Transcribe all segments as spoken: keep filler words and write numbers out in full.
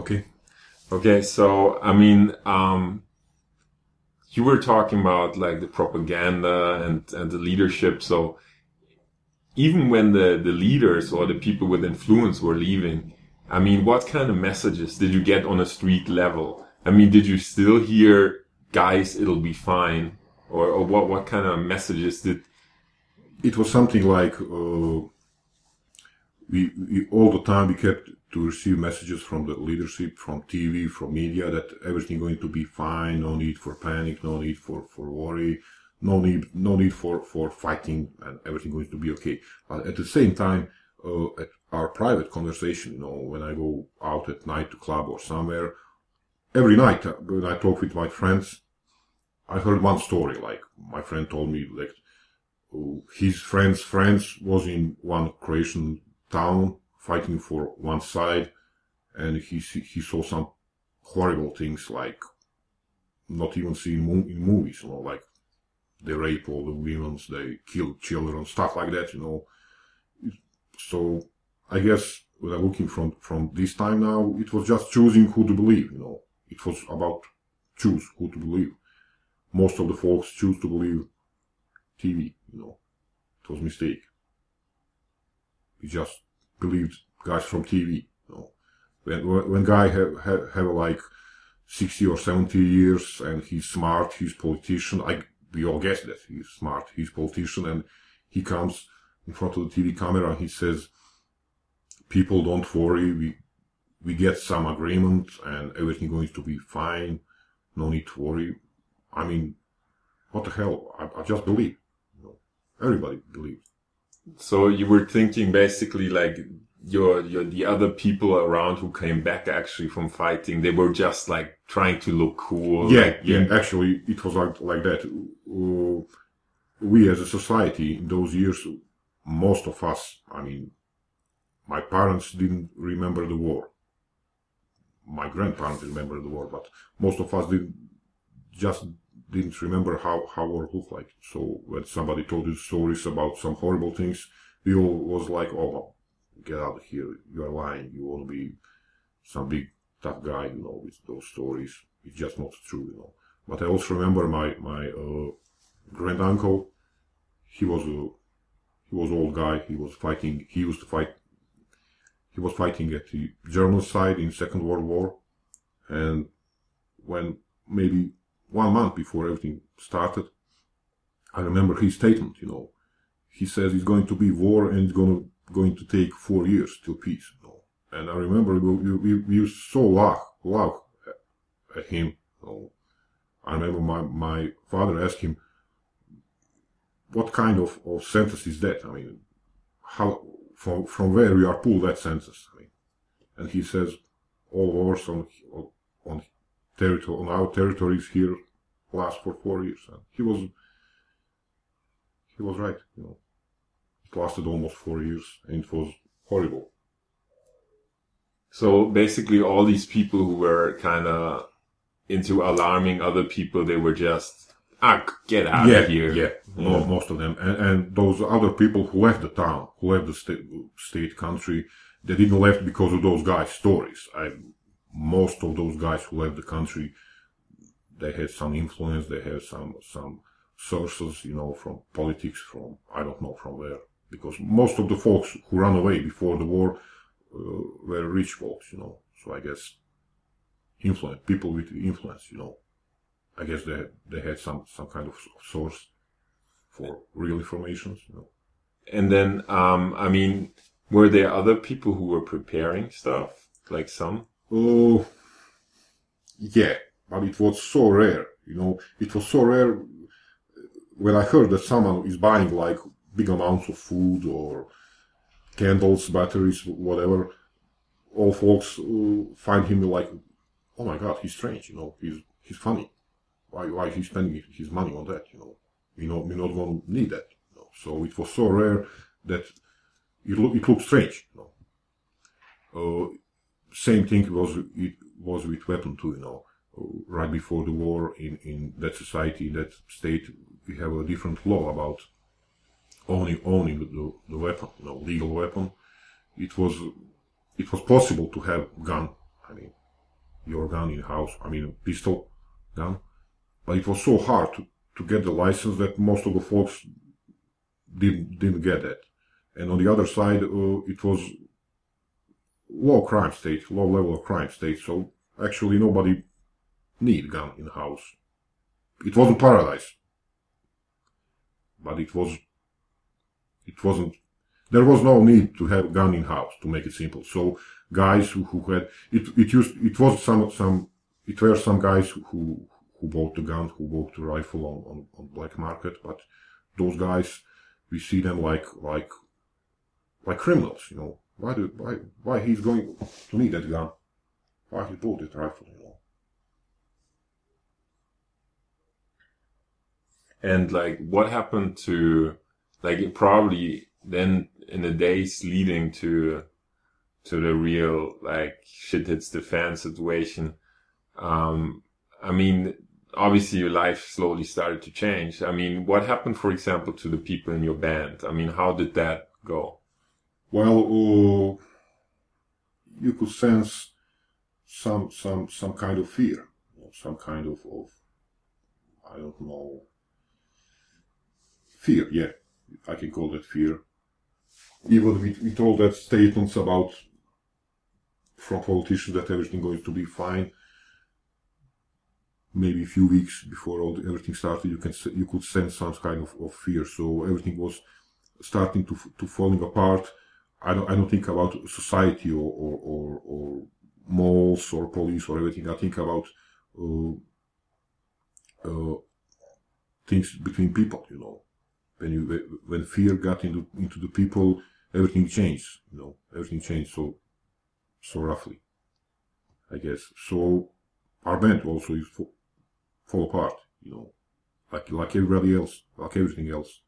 Okay. Okay, so I mean, um, you were talking about like the propaganda and and the leadership. So even when the the leaders or the people with influence were leaving, I mean, what kind of messages did you get on a street level? I mean, did you still hear, "Guys, it'll be fine," or or what what kind of messages did? It was something like uh, we, we all the time we kept to receive messages from the leadership, from T V, from media that everything going to be fine, no need for panic, no need for, for worry, no need no need for, for fighting, and everything going to be okay. But at the same time, uh, at our private conversation, you know, when I go out at night to club or somewhere, every night uh, when I talk with my friends, I heard one story. Like my friend told me, like uh, his friend's friends was in one Croatian town fighting for one side, and he he saw some horrible things, like not even seen in movies, you know, like they rape all the women, they kill children, stuff like that, you know. So I guess when I'm looking from from this time now, it was just choosing who to believe, you know. It was about choose who to believe. Most of the folks choose to believe T V, you know. It was a mistake. We just believed guys from T V, you know. When when guy have have, have like sixty or seventy years and he's smart, he's politician. I we all guess that he's smart, he's politician, and he comes in front of the T V camera and he says, "People, don't worry, we we get some agreement and everything going to be fine. No need to worry." I mean, what the hell? I, I just believe. You know, everybody believes. So you were thinking basically like your your the other people around who came back actually from fighting, they were just like trying to look cool. Yeah, like, yeah. Actually, it was like like that. Uh, we as a society in those years, most of us, I mean, my parents didn't remember the war. My grandparents remember the war, but most of us didn't just didn't remember how how war looked like. So when somebody told you stories about some horrible things, we all was like, "Oh, get out of here! You are lying. You want to be some big tough guy, you know, with those stories. It's just not true, you know." But I also remember my my uh, grand uncle. He was a he was an old guy. He was fighting. He used to fight. He was fighting at the German side in Second World War, and when maybe one month before everything started, I remember his statement. You know, he says it's going to be war and it's going to going to take four years till peace. You know, and I remember we we, we used so laugh laugh at him. You know, I remember my my father asked him, "What kind of, of sentence is that? I mean, how from from where we are pulled that sentence?" I mean, and he says, "All wars on on territory on our territories here last for four years." And he was he was right. You know, it lasted almost four years, and it was horrible. So basically, all these people who were kind of into alarming other people, they were just, ah, get out yeah, of here. Yeah, yeah, most of them. And, and those other people who left the town, who left the state, state country, they didn't left because of those guys' stories. I, most of those guys who left the country, they had some influence, they had some, some sources, you know, from politics, from, I don't know from where. Because most of the folks who ran away before the war uh, were rich folks, you know. So I guess influence, people with influence, you know. I guess they had, they had some, some kind of source for real information, you know. And then, um, I mean, were there other people who were preparing stuff? Like some? Oh, yeah, but it was so rare, you know. It was so rare when I heard that someone is buying like big amounts of food or candles, batteries, whatever. All folks uh, find him like, "Oh my God, he's strange, you know. He's he's funny. Why why he's spending his money on that, you know? We know we're not going to need that." You know? So it was so rare that it look it looked strange, you know. Uh, same thing was it was with weapon too, you know. Uh, right before the war, in in that society, in that state, we have a different law about owning owning the, the weapon, you know, legal weapon. It was it was possible to have gun. I mean, your gun in house. I mean, pistol gun. But it was so hard to, to get the license that most of the folks didn't, didn't get that. And on the other side, uh, it was low crime state, low level of crime state. So actually nobody need gun in house. It wasn't paradise. But it was, it wasn't, there was no need to have gun in house, to make it simple. So guys who, who had, it, it used, it was some, some, it were some guys who, who bought the gun, who bought the rifle on, on, on black market, but those guys, we see them like, like, like criminals, you know. Why do, why, why he's going to need that gun? Why he bought that rifle, you know? And like, what happened to, like, it probably then in the days leading to, to the real, like, shit hits the fan situation, um, I mean, obviously your life slowly started to change. I mean, what happened, for example, to the people in your band? I mean, how did that go? Well, uh, you could sense some, some, some kind of fear, you know, some kind of, of, I don't know, fear, yeah, I can call that fear. Even with, with all that statements about, from politicians that everything going to be fine, maybe a few weeks before all the, everything started, you can you could sense some kind of, of fear. So everything was starting to to falling apart. I don't I don't think about society or or or, or malls or police or everything. I think about uh, uh, things between people. You know, when you when fear got into into the people, everything changed. You know, everything changed so so roughly, I guess. So our band also is fall, fall apart. You know, like like everybody else, like everything else.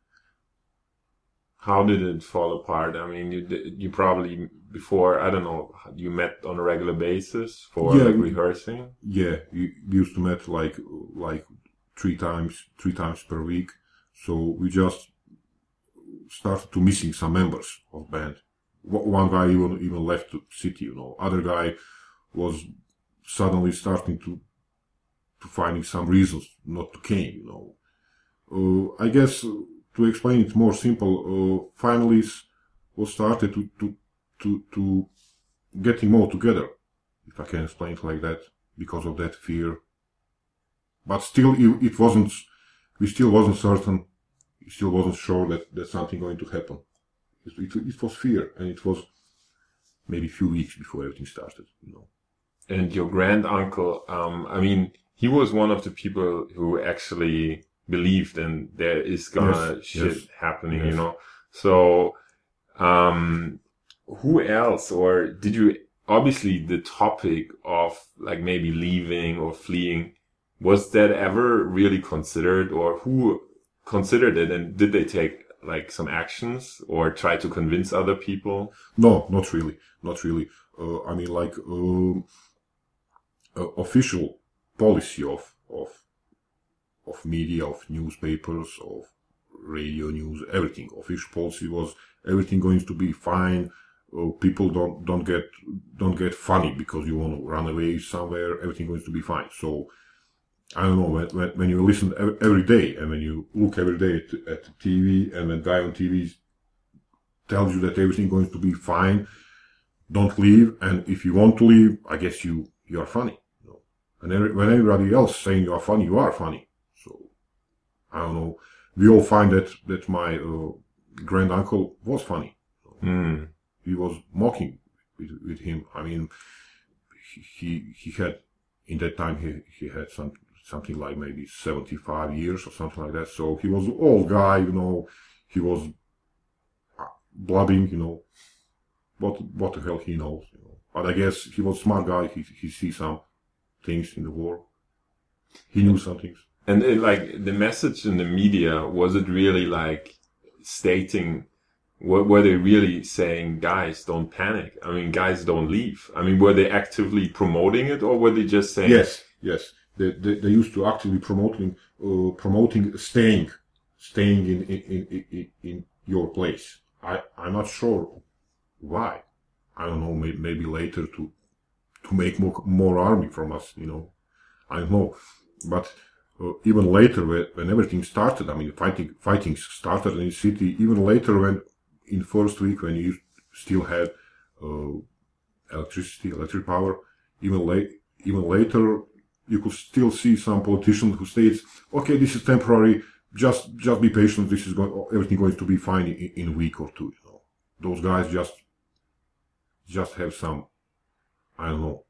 How did it fall apart? I mean, you you probably before, I don't know, you met on a regular basis for yeah, like we, rehearsing? Yeah, we used to meet like like three times three times per week. So we just started to missing some members of band. One guy even even left the city, you know. Other guy was suddenly starting to to finding some reasons not to came, you know. Uh, I guess. Uh, To explain it more simple, uh, families was started to, to, to, to getting more together, if I can explain it like that, because of that fear. But still, it, it wasn't, we still wasn't certain, we still wasn't sure that, that something going to happen. It, it, it was fear, and it was maybe a few weeks before everything started, you know. And your grand uncle, um, I mean, he was one of the people who actually believed and there is gonna yes, shit yes, happening, yes. you know. So, um, who else, or did you, obviously the topic of like maybe leaving or fleeing, was that ever really considered, or who considered it, and did they take like some actions or try to convince other people? No, not really, not really. Uh, I mean, like, um, uh, official policy of, of, of media, of newspapers, of radio news, everything. Official policy was everything going to be fine. Uh, people don't don't get don't get funny because you want to run away somewhere. Everything going to be fine. So I don't know when when, when you listen every, every day and when you look every day at, at the T V and when guy on T V tells you that everything going to be fine, don't leave. And if you want to leave, I guess you you are funny. You know? And every, when everybody else saying you are funny, you are funny. So, I don't know. We all find that, that my uh, grand uncle was funny. Mm. He was mocking with, with him. I mean, he, he had, in that time, he, he had some, something like maybe seventy-five years or something like that. So he was an old guy, you know, he was blubbing, you know, what, what the hell he knows, you know. But I guess he was a smart guy. He, he sees some things in the war. He knew some things. And it, like the message in the media, was it really like stating, were, were they really saying, guys, don't panic? I mean, guys, don't leave. I mean, were they actively promoting it, or were they just saying? Yes, yes. They, they, they used to actively promoting, uh, promoting staying, staying in, in, in, in your place. I, I'm not sure why. I don't know, maybe, maybe later to, to to make more, more army from us, you know. I don't know. But uh, even later, when, when everything started, I mean, fighting, fighting started in the city, even later when, in the first week, when you still had uh, electricity, electric power, even late, even later, you could still see some politicians who states, okay, this is temporary, just, just be patient, this is going, everything going to be fine in, in a week or two, you know. Those guys just, just have some, I don't know.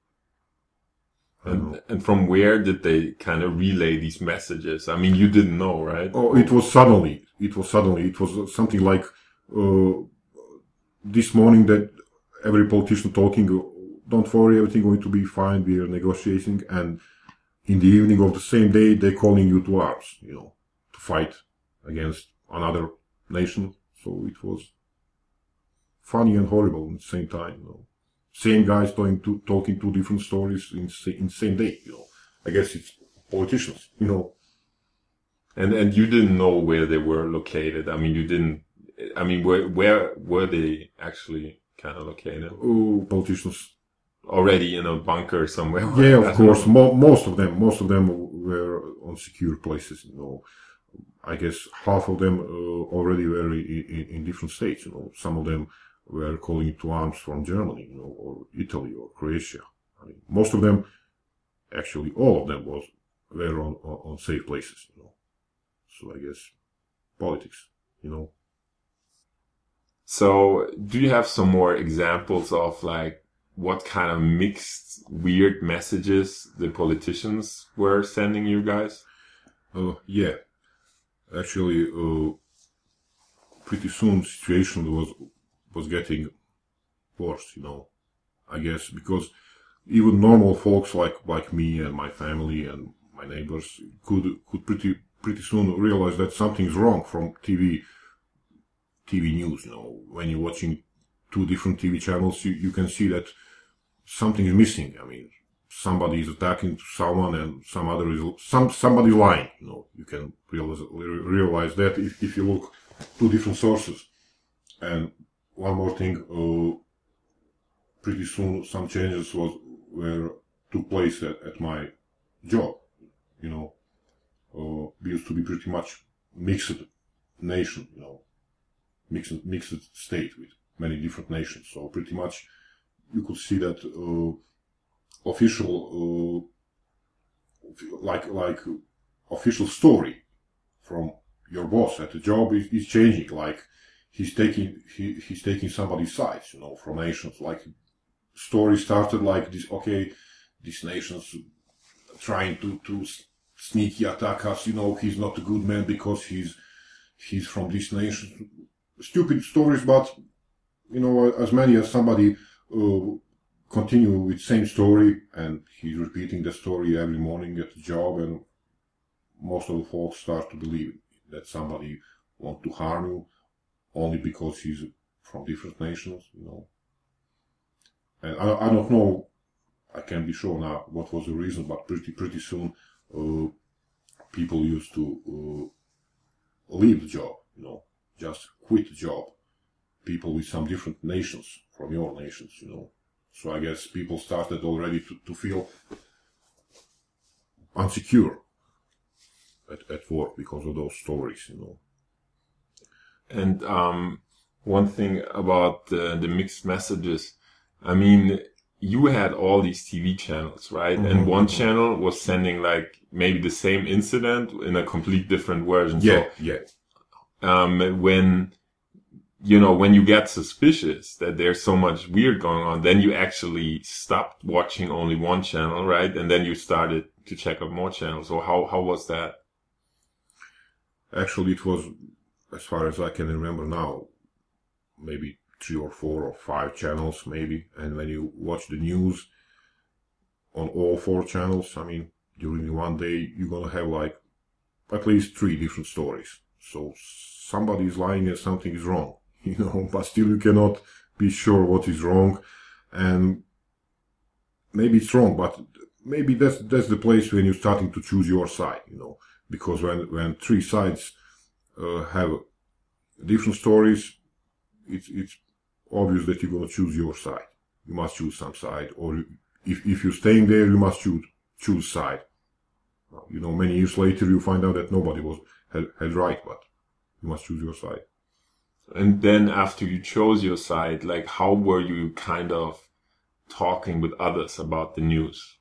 I don't And, know. and from where did they kind of relay these messages? I mean, you didn't know, right? Oh, it was suddenly, it was suddenly, it was something like, uh, this morning that every politician talking, don't worry, everything going to be fine, we are negotiating, and in the evening of the same day, they're calling you to arms, you know, to fight against another nation. So it was funny and horrible at the same time, you know. Same guys talking, to, talking two different stories in, in the same day, you know. I guess it's politicians, you know. And and you didn't know where they were located. I mean, you didn't. I mean, where where were they actually kind of located? Oh, politicians. Already in a bunker somewhere. Yeah, of course. Mo- most of them, most of them were on secure places. You know, I guess half of them uh, already were in, in, in different states. You know, some of them were calling to arms from Germany, you know, or Italy or Croatia. I mean, most of them, actually, all of them was were on, on, on safe places. You know, so I guess politics. You know. So, do you have some more examples of like what kind of mixed, weird messages the politicians were sending you guys? Uh, yeah, actually, uh, pretty soon the situation was was getting worse. You know, I guess because even normal folks like like me and my family and my neighbors could could pretty pretty soon realize that something's wrong from T V. T V news, you know, when you're watching two different T V channels, you, you can see that something is missing. I mean, somebody is attacking someone and some other is, some, somebody's lying, you know, you can realize, realize that if, if you look two different sources. And one more thing, uh, pretty soon some changes was, were, took place at, at my job, you know, uh, we used to be pretty much mixed nation, you know. Mixed, mixed state with many different nations. So pretty much you could see that uh, official, uh, like like official story from your boss at the job is, is changing. Like he's taking he, he's taking somebody's sides, you know, from nations. Like story started like this. Okay, these nations trying to to sneaky attack us. You know, he's not a good man because he's he's from this nation. Stupid stories, but you know, as many as somebody uh, continue with same story, and he's repeating the story every morning at the job, and most of the folks start to believe that somebody want to harm you only because he's from different nations, you know. And I, I don't know, I can't be sure now what was the reason, but pretty pretty soon uh, people used to uh, leave the job, you know. Just quit the job. People with some different nations from your nations, you know. So I guess people started already to, to feel insecure at, at work because of those stories, you know. And um, one thing about the, the mixed messages, I mean, you had all these T V channels, right? Mm-hmm. And one channel was sending like maybe the same incident in a complete different version. Yeah, so, yeah. Um, when, you know, when you get suspicious that there's so much weird going on, then you actually stopped watching only one channel, right? And then you started to check out more channels. So how, how was that? Actually, it was, as far as I can remember now, maybe three or four or five channels, maybe. And when you watch the news on all four channels, I mean, during one day, you're gonna have like at least three different stories. So somebody is lying and something is wrong, you know, but still you cannot be sure what is wrong. And maybe it's wrong, but maybe that's, that's the place when you're starting to choose your side, you know, because when, when three sides, uh, have different stories, it's, it's obvious that you're going to choose your side. You must choose some side, or if if you're staying there, you must choose choose side. You know, many years later, you find out that nobody was had, had right, but you must choose your side. And then after you chose your side, like how were you kind of talking with others about the news?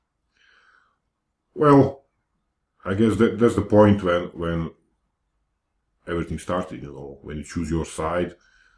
Well, I guess that that's the point when when everything started. You know, when you choose your side.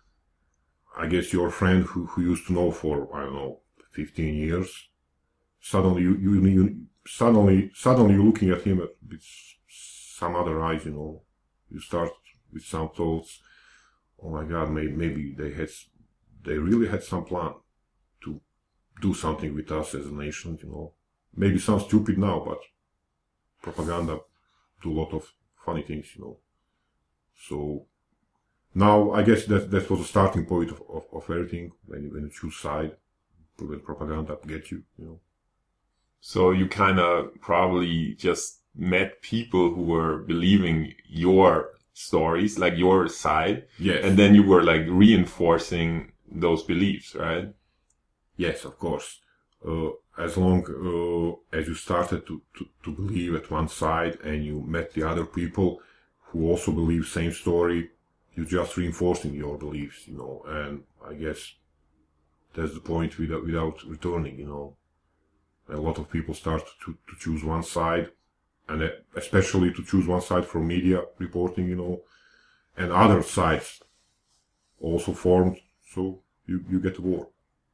I guess your friend who, who used to know for, I don't know, fifteen years, suddenly you, you, you suddenly, suddenly you're looking at him with some other eyes, you know. You start with some thoughts, oh my God, maybe, maybe they had, they really had some plan to do something with us as a nation, you know. Maybe sounds stupid now, but propaganda do a lot of funny things, you know. So, now, I guess that that was the starting point of, of, of everything, when you, when you choose side, when propaganda gets you, you know. So you kind of probably just met people who were believing your stories, like your side. Yes. And then you were like reinforcing those beliefs, right? Yes, of course. Uh, as long uh, as you started to, to, to believe at one side and you met the other people who also believe same story, you're just reinforcing your beliefs, you know, and I guess that's the point without, without returning, you know. A lot of people start to, to choose one side, and especially to choose one side for media reporting, you know, and other sides also formed, so you, you get a war.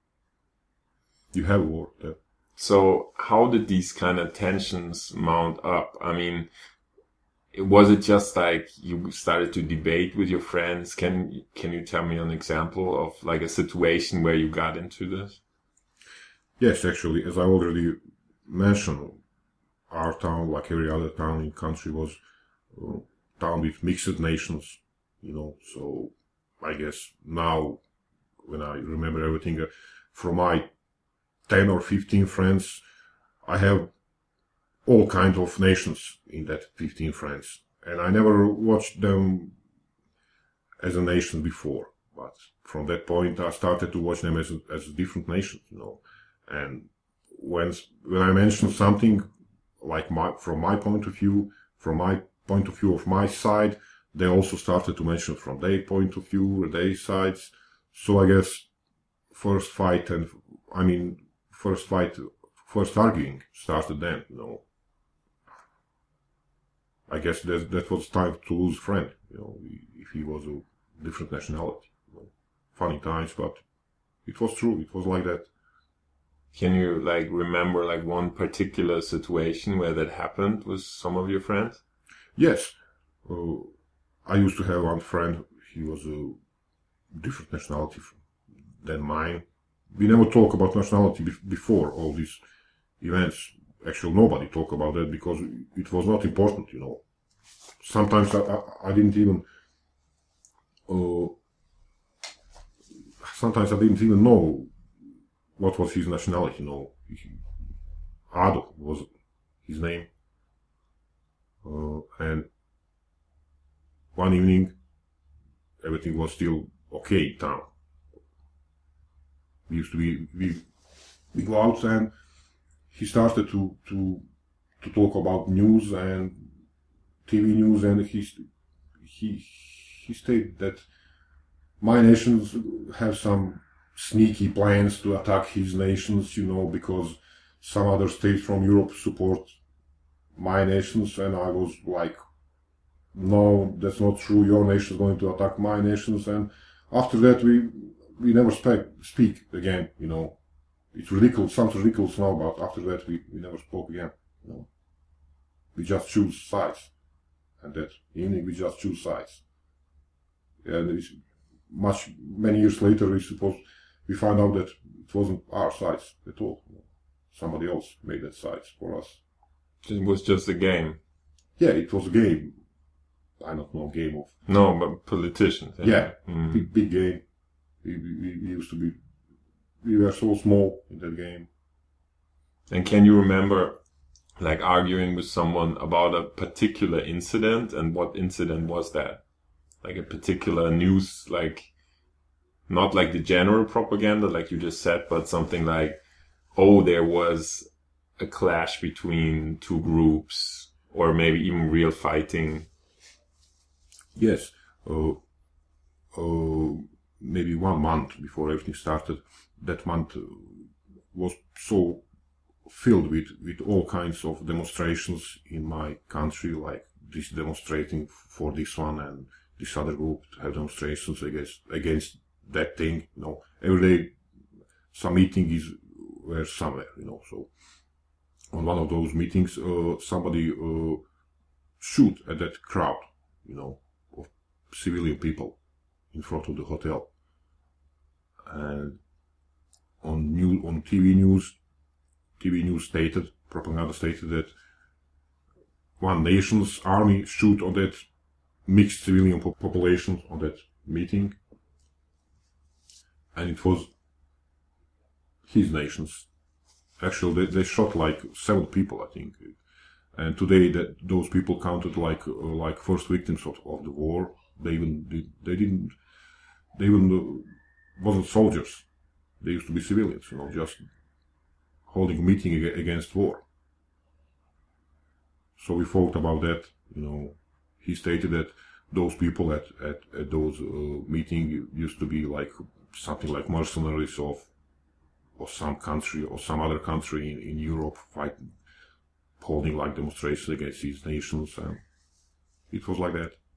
You have a war there. So how did these kind of tensions mount up? I mean, was it just like you started to debate with your friends? Can can you tell me an example of like a situation where you got into this? Yes, actually, as I already mentioned, our town, like every other town in the country, was a town with mixed nations, you know. So I guess now, when I remember everything, uh, from my ten or fifteen friends, I have all kinds of nations in that fifteen friends. And I never watched them as a nation before. But from that point, I started to watch them as a, as a different nations, you know. And when, when I mentioned something, like my, from my point of view, from my point of view of my side, they also started to mention from their point of view, their sides. So I guess first fight and, I mean, first fight, first arguing started then, you know. I guess that that was time to lose a friend, you know, if he was a different nationality. You know. Funny times, but it was true. It was like that. Can you like remember like one particular situation where that happened with some of your friends? Yes, uh, I used to have one friend. He was a different nationality than mine. We never talk about nationality be- before all these events. Actually, nobody talk about that because it was not important, you know. Sometimes I, I, I didn't even, uh, sometimes I didn't even know what was his nationality, you know. Ado was his name. Uh, and one evening, everything was still okay in town. We used to be, we, we go out and he started to, to, to talk about news and T V news, and he, he, he stated that my nations have some sneaky plans to attack his nations, you know, because some other states from Europe support my nations, and I was like, no, that's not true, your nation is going to attack my nations, and after that we, we never speak, speak again, you know. It's ridiculous, sounds ridiculous now, but after that we, we never spoke again, you know. We just choose sides, and that evening we just choose sides. And it's much, many years later we suppose, we find out that it wasn't our sides at all. You know. Somebody else made that sides for us. It was just a game. Yeah, it was a game. I don't know, game of... No, but politicians. Yeah, yeah mm. big, big game. We, we, we used to be... We were so small in that game. And can you remember, like, arguing with someone about a particular incident, and what incident was that? Like a particular news, like, not like the general propaganda, like you just said, but something like, oh, there was a clash between two groups, or maybe even real fighting. Yes. Uh, uh, maybe one month before everything started, that month uh, was so filled with, with all kinds of demonstrations in my country, like this demonstrating for this one and this other group to have demonstrations against against that thing. You know, every day some meeting is where somewhere. You know, so on one of those meetings, uh, somebody uh, shoot at that crowd. You know, of civilian people in front of the hotel, and on new on T V news, T V news stated, propaganda stated that one nation's army shoot on that mixed civilian po- population on that meeting, and it was his nation's. Actually, they, they shot like seven people, I think, and today that those people counted like uh, like first victims of, of the war. They even did, they didn't they even uh, wasn't soldiers. They used to be civilians, you know, just holding a meeting ag- against war. So we thought about that, you know. He stated that those people at, at, at those uh, meetings used to be like something like mercenaries of of some country or some other country in, in Europe fighting, holding like demonstrations against these nations, and it was like that.